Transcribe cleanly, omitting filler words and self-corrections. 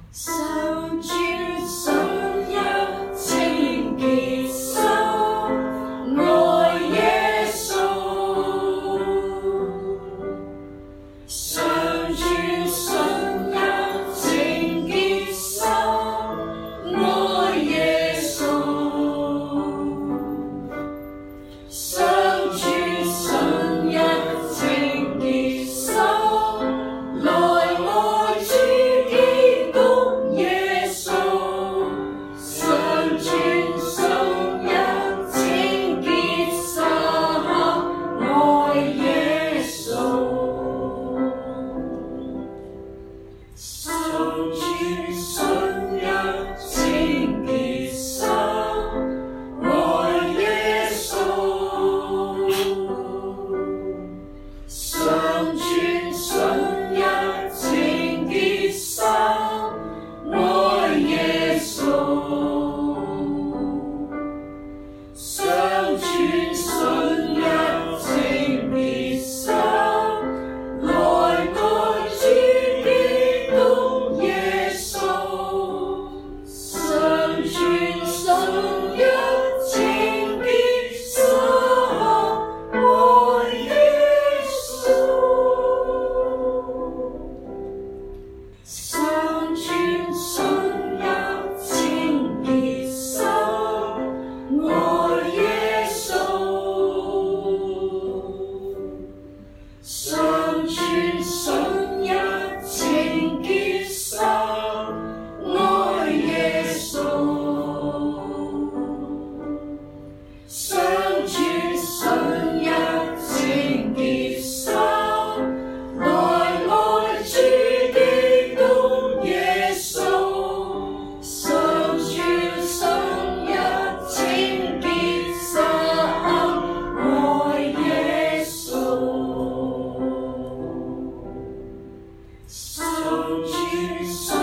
常存信仰清潔心，愛耶穌。常存信仰清潔心，愛耶穌。常存信仰清潔心，來愛主基督耶穌。常存信仰清潔心，愛耶穌。常存信仰清潔心，愛耶穌。常存信仰清潔心，愛耶穌。常存信仰清潔心，來愛主基督耶穌。常存信仰清潔心，愛耶穌。常存信仰清潔心，愛耶穌。常存信仰清潔心，愛耶穌。常存信仰清潔心，來愛主基督耶穌。常存信仰清潔心，愛耶穌。常存信